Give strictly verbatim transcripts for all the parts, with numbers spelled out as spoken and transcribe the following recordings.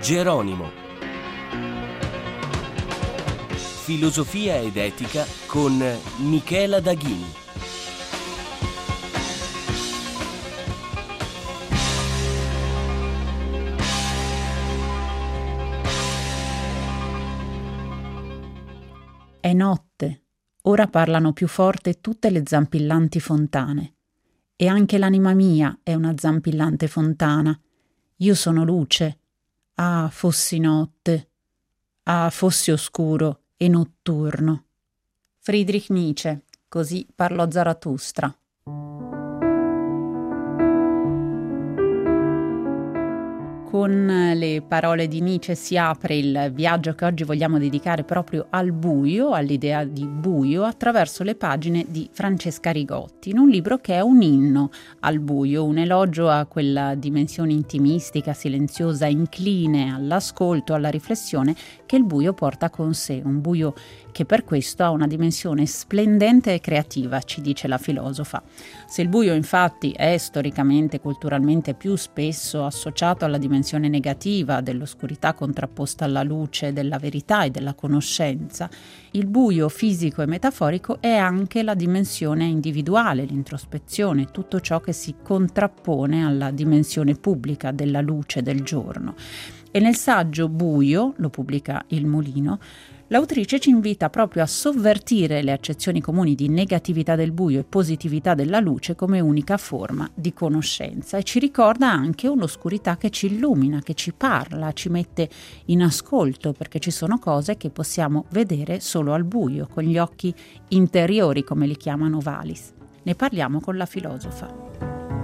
Geronimo. Filosofia ed etica con Michela Daghini. È notte, ora parlano più forte tutte le zampillanti fontane. E anche l'anima mia è una zampillante fontana. Io sono luce. Ah, fossi notte. Ah, fossi oscuro e notturno. Friedrich Nietzsche, così parlò Zarathustra. Con le parole di Nietzsche si apre il viaggio che oggi vogliamo dedicare proprio al buio, all'idea di buio, attraverso le pagine di Francesca Rigotti, in un libro che è un inno al buio, un elogio a quella dimensione intimistica, silenziosa, incline all'ascolto, alla riflessione che il buio porta con sé, un buio che per questo ha una dimensione splendente e creativa, ci dice la filosofa. Se il buio infatti è storicamente, culturalmente più spesso associato alla dimensione negativa dell'oscurità contrapposta alla luce della verità e della conoscenza, il buio fisico e metaforico è anche la dimensione individuale, l'introspezione, tutto ciò che si contrappone alla dimensione pubblica della luce del giorno. E nel saggio Buio, lo pubblica Il Mulino, l'autrice ci invita proprio a sovvertire le accezioni comuni di negatività del buio e positività della luce come unica forma di conoscenza e ci ricorda anche un'oscurità che ci illumina, che ci parla, ci mette in ascolto, perché ci sono cose che possiamo vedere solo al buio, con gli occhi interiori, come li chiamano Valis. Ne parliamo con la filosofa.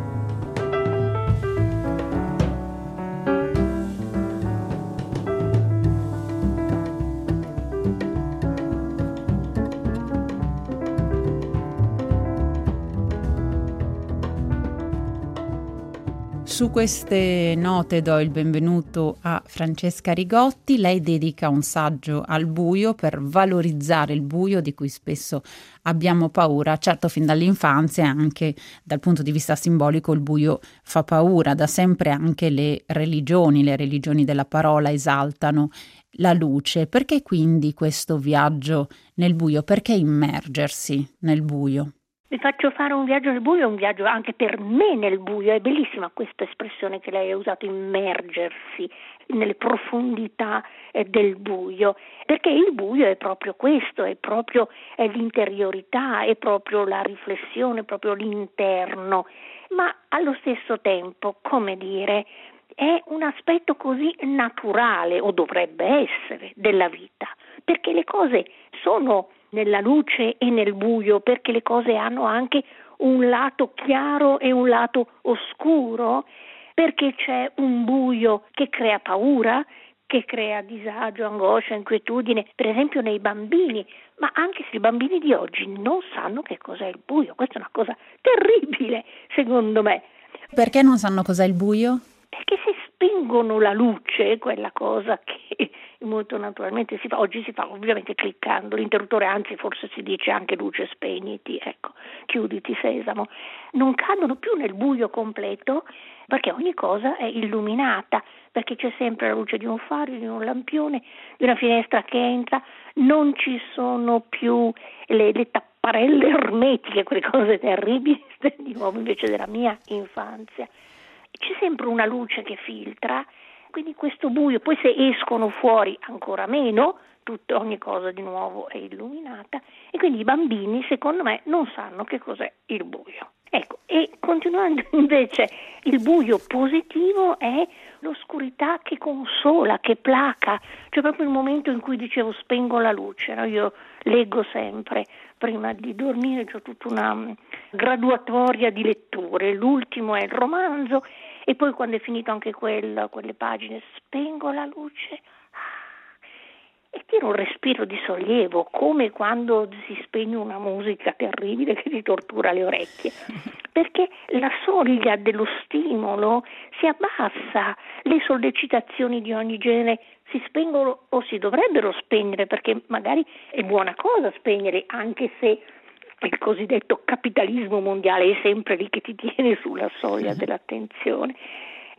Su queste note do il benvenuto a Francesca Rigotti. Lei dedica un saggio al buio per valorizzare il buio di cui spesso abbiamo paura, certo fin dall'infanzia, anche dal punto di vista simbolico il buio fa paura, da sempre anche le religioni, le religioni della parola esaltano la luce. Perché quindi questo viaggio nel buio? Perché immergersi nel buio? Vi faccio fare un viaggio nel buio, un viaggio anche per me nel buio. È bellissima questa espressione che lei ha usato, immergersi nelle profondità eh, del buio, perché il buio è proprio questo, è proprio è l'interiorità, è proprio la riflessione, è proprio l'interno, ma allo stesso tempo, come dire, è un aspetto così naturale, o dovrebbe essere, della vita, perché le cose sono nella luce e nel buio, perché le cose hanno anche un lato chiaro e un lato oscuro, perché c'è un buio che crea paura, che crea disagio, angoscia, inquietudine, per esempio nei bambini, ma anche se i bambini di oggi non sanno che cos'è il buio. Questa è una cosa terribile, secondo me. Perché non sanno cos'è il buio? Perché se spengono la luce, quella cosa che molto naturalmente si fa, oggi si fa ovviamente cliccando l'interruttore, anzi forse si dice anche luce spegniti, ecco, chiuditi sesamo, non cadono più nel buio completo perché ogni cosa è illuminata, perché c'è sempre la luce di un faro, di un lampione, di una finestra che entra, non ci sono più le, le tapparelle ermetiche, quelle cose terribili di nuovo invece della mia infanzia. C'è sempre una luce che filtra, quindi questo buio, poi se escono fuori ancora meno, tutto, ogni cosa di nuovo è illuminata e quindi i bambini secondo me non sanno che cos'è il buio. Ecco, e continuando invece, il buio positivo è l'oscurità che consola, che placa, cioè proprio il momento in cui dicevo spengo la luce, no? Io leggo sempre prima di dormire, c'ho tutta una graduatoria di letture, l'ultimo è il romanzo e poi quando è finito anche quello, quelle pagine, spengo la luce e tiro un respiro di sollievo, come quando si spegne una musica terribile che ti tortura le orecchie, perché la soglia dello stimolo si abbassa, le sollecitazioni di ogni genere si spengono o si dovrebbero spegnere, perché magari è buona cosa spegnere, anche se il cosiddetto capitalismo mondiale è sempre lì che ti tiene sulla soglia dell'attenzione.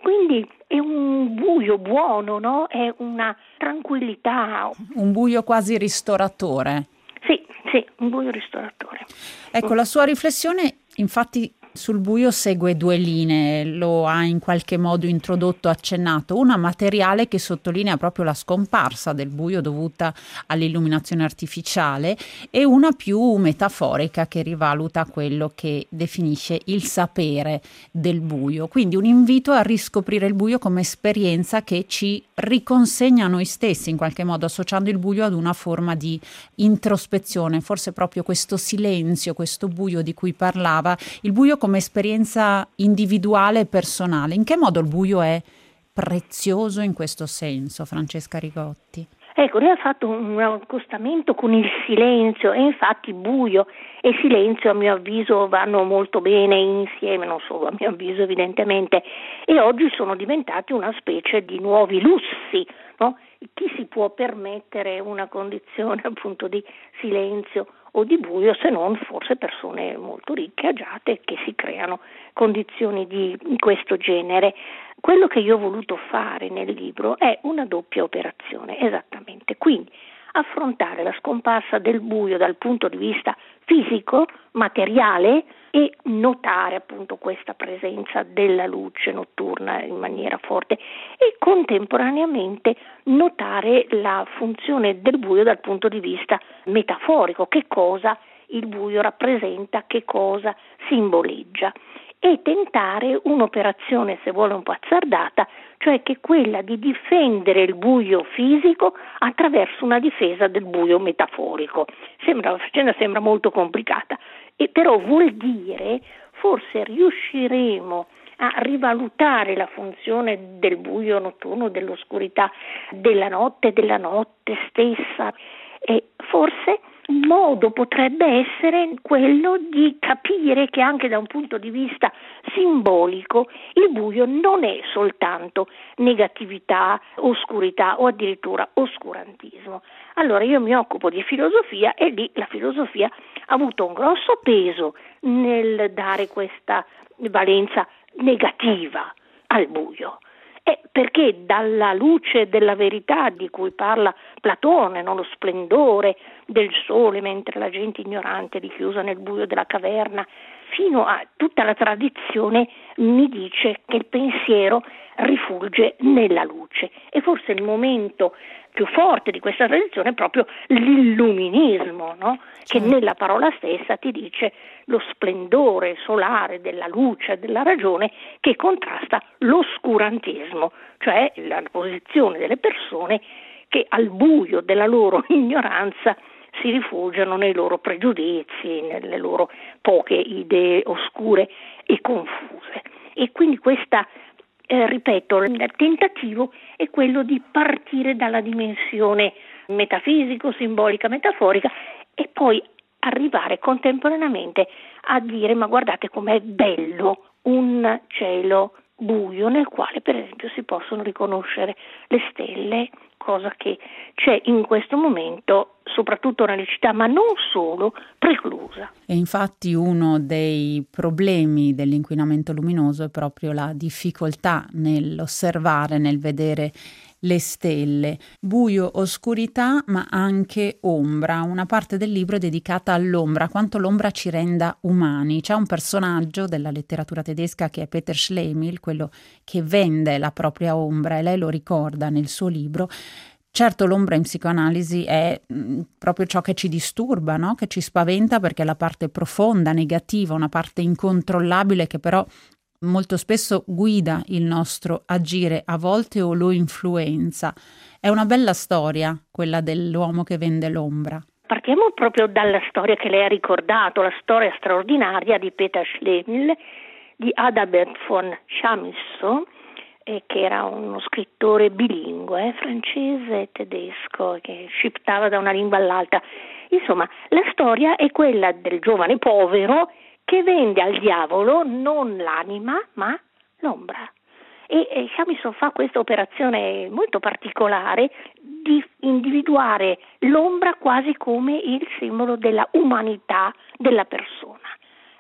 quindi è un buio buono, no? È una tranquillità. Un buio quasi ristoratore. Sì, sì, un buio ristoratore. Ecco, la sua riflessione infatti sul buio segue due linee, lo ha in qualche modo introdotto, accennato, una materiale che sottolinea proprio la scomparsa del buio dovuta all'illuminazione artificiale e una più metaforica che rivaluta quello che definisce il sapere del buio, quindi un invito a riscoprire il buio come esperienza che ci riconsegna a noi stessi, in qualche modo associando il buio ad una forma di introspezione, forse proprio questo silenzio, questo buio di cui parlava, il buio come esperienza individuale e personale. In che modo il buio è prezioso in questo senso, Francesca Rigotti? Ecco, lei ha fatto un accostamento con il silenzio e infatti buio e silenzio a mio avviso vanno molto bene insieme, non solo a mio avviso evidentemente, e oggi sono diventati una specie di nuovi lussi, no? Chi si può permettere una condizione appunto di silenzio o di buio se non forse persone molto ricche, agiate, che si creano condizioni di questo genere. Quello che io ho voluto fare nel libro è una doppia operazione, esattamente, quindi affrontare la scomparsa del buio dal punto di vista fisico, materiale, e notare appunto questa presenza della luce notturna in maniera forte e contemporaneamente notare la funzione del buio dal punto di vista metaforico, che cosa il buio rappresenta, che cosa simboleggia, e tentare un'operazione, se vuole un po' azzardata, cioè che quella di difendere il buio fisico attraverso una difesa del buio metaforico. Sembra, la faccenda sembra molto complicata, e però vuol dire forse riusciremo a rivalutare la funzione del buio notturno, dell'oscurità, della notte, della notte stessa, e forse un modo potrebbe essere quello di capire che anche da un punto di vista simbolico il buio non è soltanto negatività, oscurità o addirittura oscurantismo. Allora io mi occupo di filosofia e lì la filosofia ha avuto un grosso peso nel dare questa valenza negativa al buio. Eh, perché dalla luce della verità di cui parla Platone, no? Lo splendore del sole mentre la gente ignorante è richiusa nel buio della caverna, fino a tutta la tradizione mi dice che il pensiero rifulge nella luce, e forse il momento più forte di questa tradizione è proprio l'illuminismo, no? Che nella parola stessa ti dice lo splendore solare della luce, della ragione, che contrasta l'oscurantismo, cioè la posizione delle persone che al buio della loro ignoranza si rifugiano nei loro pregiudizi, nelle loro poche idee oscure e confuse. E quindi questa Eh, ripeto, il tentativo è quello di partire dalla dimensione metafisico, simbolica, metaforica e poi arrivare contemporaneamente a dire: ma guardate com'è bello un cielo buio nel quale per esempio si possono riconoscere le stelle, cosa che c'è in questo momento soprattutto nelle città, ma non solo, preclusa. E infatti uno dei problemi dell'inquinamento luminoso è proprio la difficoltà nell'osservare, nel vedere le stelle. Buio, oscurità, ma anche ombra. Una parte del libro è dedicata all'ombra, quanto l'ombra ci renda umani. C'è un personaggio della letteratura tedesca che è Peter Schlemihl, quello che vende la propria ombra, e lei lo ricorda nel suo libro. Certo, l'ombra in psicoanalisi è mh, proprio ciò che ci disturba, no? Che ci spaventa, perché è la parte profonda, negativa, una parte incontrollabile che però molto spesso guida il nostro agire, a volte o lo influenza. È una bella storia quella dell'uomo che vende l'ombra. Partiamo proprio dalla storia che lei ha ricordato, la storia straordinaria di Peter Schlemihl, di Adalbert von Chamisso, eh, che era uno scrittore bilingue, eh, francese e tedesco, che shiftava da una lingua all'altra. Insomma, la storia è quella del giovane povero che vende al diavolo non l'anima, ma l'ombra. E, e Chamisso fa questa operazione molto particolare di individuare l'ombra quasi come il simbolo della umanità della persona.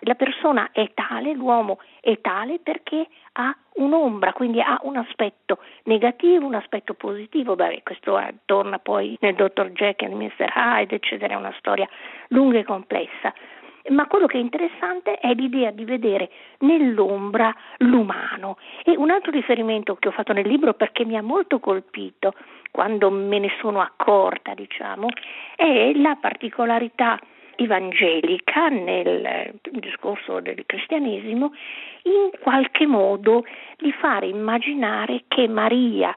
la persona è tale, l'uomo è tale perché ha un'ombra, quindi ha un aspetto negativo, un aspetto positivo. Beh, questo è, torna poi nel dottor Jekyll e mister Hyde, eccetera, è una storia lunga e complessa. Ma quello che è interessante è l'idea di vedere nell'ombra l'umano. E un altro riferimento che ho fatto nel libro, perché mi ha molto colpito quando me ne sono accorta, diciamo, è la particolarità evangelica nel discorso del cristianesimo, in qualche modo di fare immaginare che Maria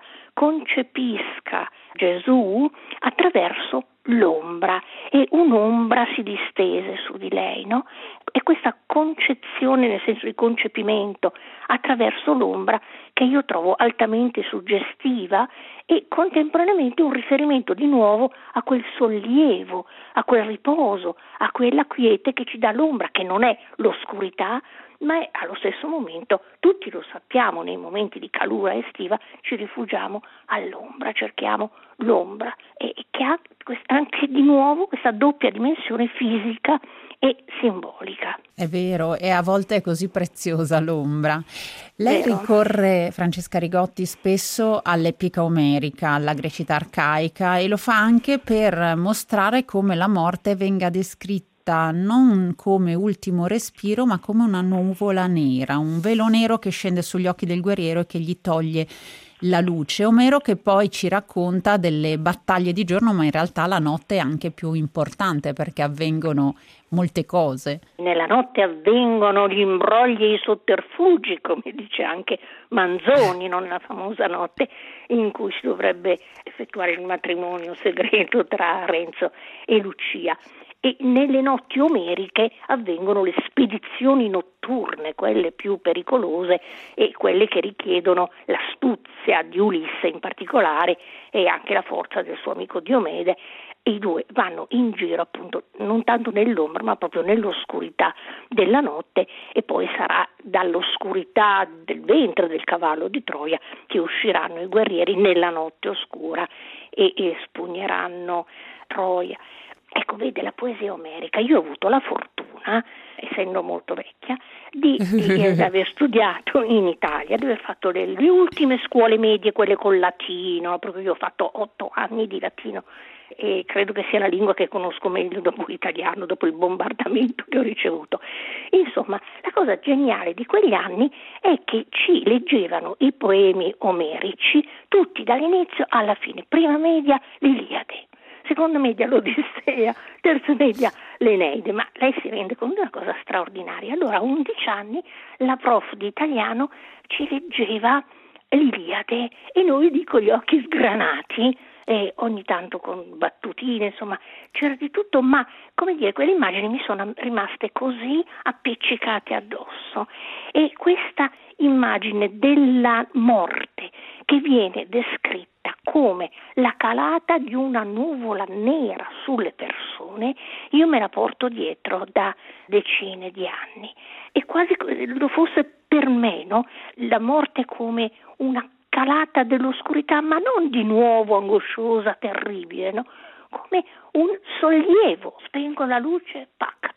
concepisca Gesù attraverso l'ombra, e un'ombra si distese su di lei, no? E questa concezione, nel senso di concepimento attraverso l'ombra, che io trovo altamente suggestiva e contemporaneamente un riferimento di nuovo a quel sollievo, a quel riposo, a quella quiete che ci dà l'ombra, che non è l'oscurità, ma è allo stesso momento, tutti lo sappiamo, nei momenti di calura estiva ci rifugiamo all'ombra, cerchiamo l'ombra, e che ha anche di nuovo questa doppia dimensione fisica e simbolica. È vero, e a volte è così preziosa l'ombra. Lei Vero. ricorre, Francesca Rigotti, spesso all'epica omerica, alla grecità arcaica, e lo fa anche per mostrare come la morte venga descritta non come ultimo respiro, ma come una nuvola nera, un velo nero che scende sugli occhi del guerriero e che gli toglie la luce. Omero che poi ci racconta delle battaglie di giorno, ma in realtà la notte è anche più importante perché avvengono molte cose. Nella notte avvengono gli imbrogli e i sotterfugi, come dice anche Manzoni, non la famosa notte in cui si dovrebbe effettuare il matrimonio segreto tra Renzo e Lucia. E nelle notti omeriche avvengono le spedizioni notturne, quelle più pericolose e quelle che richiedono l'astuzia di Ulisse in particolare e anche la forza del suo amico Diomede. E i due vanno in giro appunto non tanto nell'ombra ma proprio nell'oscurità della notte, e poi sarà dall'oscurità del ventre del cavallo di Troia che usciranno i guerrieri nella notte oscura e, e spugneranno Troia. Ecco, vede, la poesia omerica, io ho avuto la fortuna, essendo molto vecchia, di, di aver studiato in Italia, di aver fatto le, le ultime scuole medie, quelle col latino, proprio io ho fatto otto anni di latino e credo che sia la lingua che conosco meglio dopo l'italiano, dopo il bombardamento che ho ricevuto. Insomma, la cosa geniale di quegli anni è che ci leggevano i poemi omerici tutti dall'inizio alla fine, prima media l'Iliade, seconda media l'Odissea, terza media l'Eneide, ma lei si rende conto di una cosa straordinaria. Allora a undici anni la prof di italiano ci leggeva l'Iliade e noi di con gli occhi sgranati, e ogni tanto con battutine, insomma c'era di tutto, ma come dire, quelle immagini mi sono rimaste così appiccicate addosso, e questa immagine della morte che viene descritta come la calata di una nuvola nera sulle persone, io me la porto dietro da decine di anni, e quasi lo fosse per me, no? La morte come una calata dell'oscurità, ma non di nuovo angosciosa, terribile, no? Come un sollievo, spengo la luce, pac,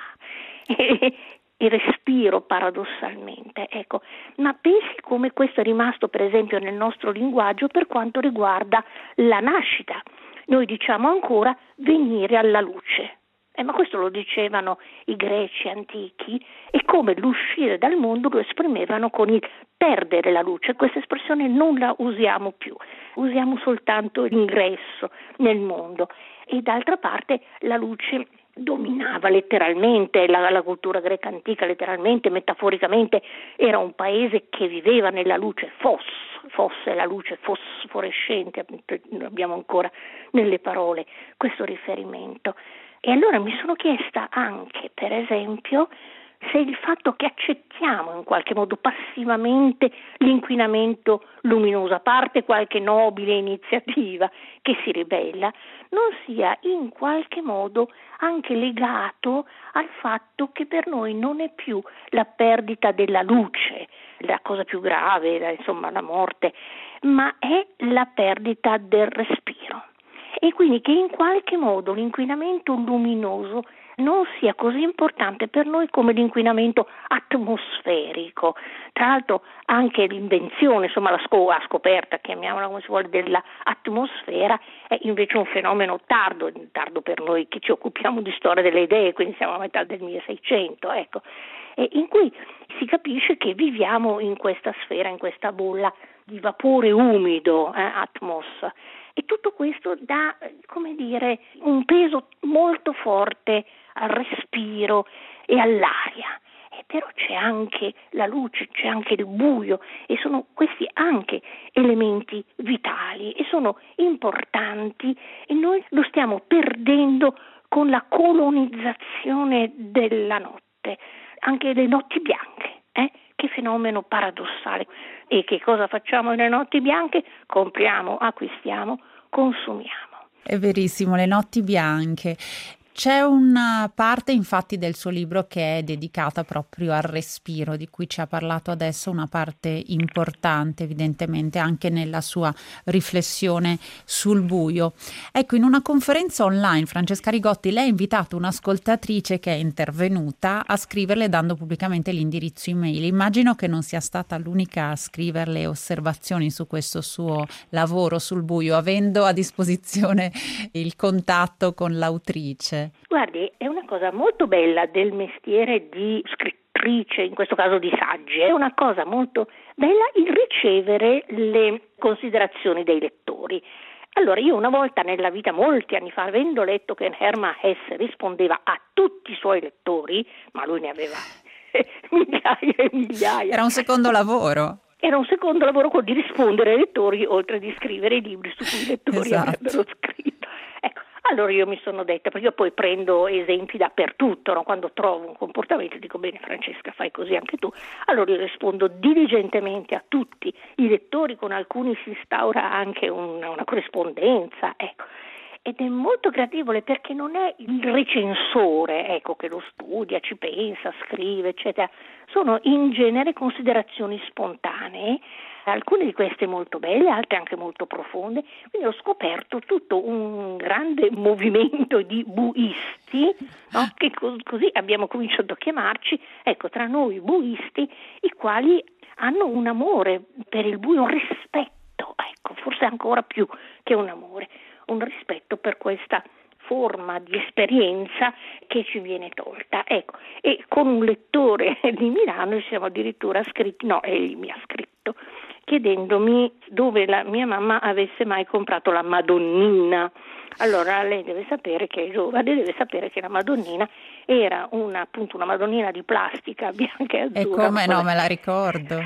ah, e, e respiro paradossalmente, ecco. Ma pensi come questo è rimasto per esempio nel nostro linguaggio per quanto riguarda la nascita. Noi diciamo ancora venire alla luce. Eh, ma questo lo dicevano i greci antichi, e come l'uscire dal mondo lo esprimevano con il perdere la luce. Questa espressione non la usiamo più, usiamo soltanto l'ingresso nel mondo. E d'altra parte la luce dominava letteralmente, la, la cultura greca antica letteralmente, metaforicamente, era un paese che viveva nella luce, fos, fosse la luce fosforescente, abbiamo ancora nelle parole questo riferimento. E allora mi sono chiesta anche, per esempio, se il fatto che accettiamo in qualche modo passivamente l'inquinamento luminoso, a parte qualche nobile iniziativa che si ribella, non sia in qualche modo anche legato al fatto che per noi non è più la perdita della luce la cosa più grave, la, insomma la morte, ma è la perdita del respiro. E quindi che in qualche modo l'inquinamento luminoso non sia così importante per noi come l'inquinamento atmosferico. Tra l'altro anche l'invenzione, insomma la, sco- la scoperta, chiamiamola come si vuole, dell'atmosfera è invece un fenomeno tardo, tardo per noi che ci occupiamo di storia delle idee, quindi siamo a metà del milleseicento, ecco, e in cui si capisce che viviamo in questa sfera, in questa bolla di vapore umido, eh, atmos. E tutto questo dà, come dire, un peso molto forte al respiro e all'aria. E però c'è anche la luce, c'è anche il buio e sono questi anche elementi vitali e sono importanti e noi lo stiamo perdendo con la colonizzazione della notte, anche le notti bianche, eh? Che fenomeno paradossale. E che cosa facciamo nelle notti bianche? Compriamo, acquistiamo, consumiamo. È verissimo, le notti bianche. C'è una parte infatti del suo libro che è dedicata proprio al respiro, di cui ci ha parlato adesso, una parte importante evidentemente anche nella sua riflessione sul buio. Ecco, in una conferenza online Francesca Rigotti lei ha invitato un'ascoltatrice che è intervenuta a scriverle dando pubblicamente l'indirizzo email. Immagino che non sia stata l'unica a scriverle osservazioni su questo suo lavoro sul buio, avendo a disposizione il contatto con l'autrice. Guardi, è una cosa molto bella del mestiere di scrittrice, in questo caso di saggi, è una cosa molto bella il ricevere le considerazioni dei lettori. Allora, io una volta nella vita, molti anni fa, avendo letto che Hermann Hesse rispondeva a tutti i suoi lettori, ma lui ne aveva migliaia e migliaia. Era un secondo lavoro. Era un secondo lavoro quello di rispondere ai lettori, oltre di scrivere i libri su cui i lettori esatto. avrebbero scritto. Ecco, allora io mi sono detta, perché io poi prendo esempi dappertutto, no? Quando trovo un comportamento dico bene Francesca fai così anche tu, allora io rispondo diligentemente a tutti i lettori, con alcuni si instaura anche una, una corrispondenza, ecco. Ed è molto gradevole perché non è il recensore, ecco, che lo studia, ci pensa, scrive, eccetera. Sono in genere considerazioni spontanee, alcune di queste molto belle, altre anche molto profonde. Quindi ho scoperto tutto un grande movimento di buisti, no? Che co- così abbiamo cominciato a chiamarci, ecco, tra noi buisti, i quali hanno un amore per il buio, un rispetto, ecco, forse ancora più che un amore. Un rispetto per questa forma di esperienza che ci viene tolta. Ecco, e con un lettore di Milano ci siamo addirittura scritti, no, egli mi ha scritto, chiedendomi dove la mia mamma avesse mai comprato la Madonnina. Allora lei deve sapere che è giovane, deve sapere che la Madonnina era una, appunto una Madonnina di plastica bianca e azzurra. E come no, me la ricordo.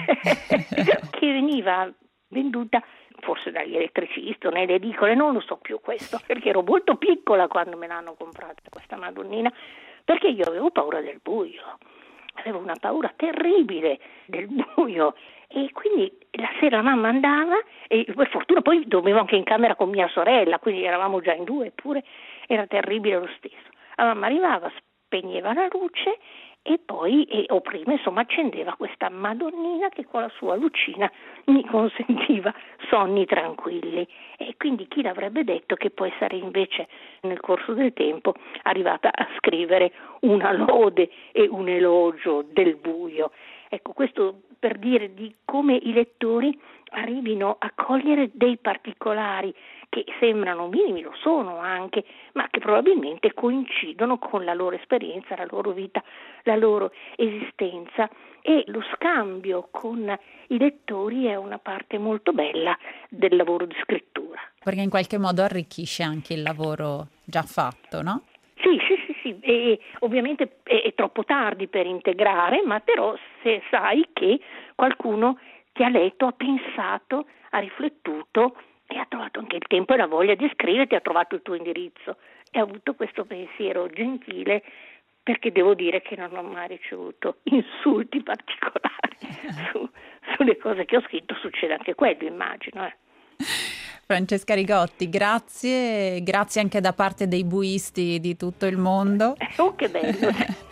Che veniva venduta forse dagli elettricisti o nelle edicole, non lo so più questo, perché ero molto piccola quando me l'hanno comprata questa Madonnina, perché io avevo paura del buio, avevo una paura terribile del buio e quindi la sera mamma andava e per fortuna poi dormivo anche in camera con mia sorella, quindi eravamo già in due, eppure era terribile lo stesso. La mamma arrivava, spegneva la luce e poi, e, o prima, insomma, accendeva questa Madonnina che con la sua lucina mi consentiva sonni tranquilli. E quindi chi l'avrebbe detto che poi sarei invece nel corso del tempo arrivata a scrivere una lode e un elogio del buio. Ecco, questo per dire di come i lettori arrivino a cogliere dei particolari che sembrano minimi, lo sono anche, ma che probabilmente coincidono con la loro esperienza, la loro vita, la loro esistenza, e lo scambio con i lettori è una parte molto bella del lavoro di scrittura. Perché in qualche modo arricchisce anche il lavoro già fatto, no? Sì, sì, sì, sì. E ovviamente è, è troppo tardi per integrare, ma però se sai che qualcuno ti ha letto, ha pensato, ha riflettuto e ha trovato anche il tempo e la voglia di scriverti, ha trovato il tuo indirizzo e ha avuto questo pensiero gentile, perché devo dire che non ho mai ricevuto insulti particolari su, sulle cose che ho scritto. Succede anche quello, immagino. Eh. Francesca Rigotti, grazie, grazie anche da parte dei buisti di tutto il mondo. Oh, che bello!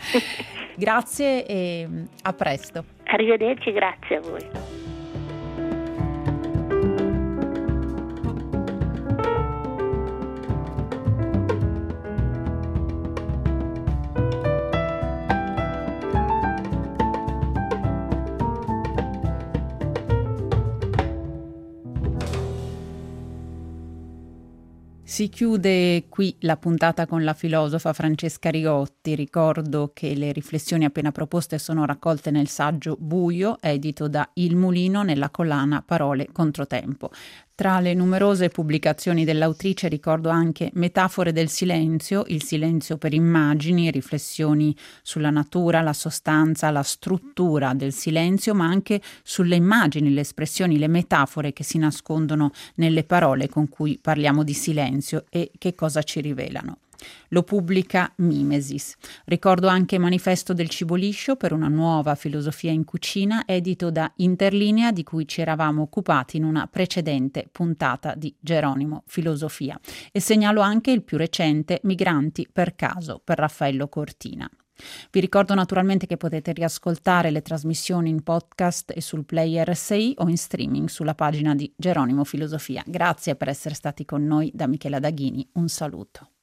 Grazie e a presto. Arrivederci, grazie a voi. Si chiude qui la puntata con la filosofa Francesca Rigotti. Ricordo che le riflessioni appena proposte sono raccolte nel saggio Buio, edito da Il Mulino nella collana Parole Controtempo. Tra le numerose pubblicazioni dell'autrice ricordo anche Metafore del silenzio, il silenzio per immagini, riflessioni sulla natura, la sostanza, la struttura del silenzio, ma anche sulle immagini, le espressioni, le metafore che si nascondono nelle parole con cui parliamo di silenzio e che cosa ci rivelano. Lo pubblica Mimesis. Ricordo anche Manifesto del cibo liscio per una nuova filosofia in cucina, edito da Interlinea, di cui ci eravamo occupati in una precedente puntata di Geronimo Filosofia. E segnalo anche il più recente Migranti per caso per Raffaello Cortina. Vi ricordo naturalmente che potete riascoltare le trasmissioni in podcast e sul player R S I o in streaming sulla pagina di Geronimo Filosofia. Grazie per essere stati con noi da Michela Daghini. Un saluto.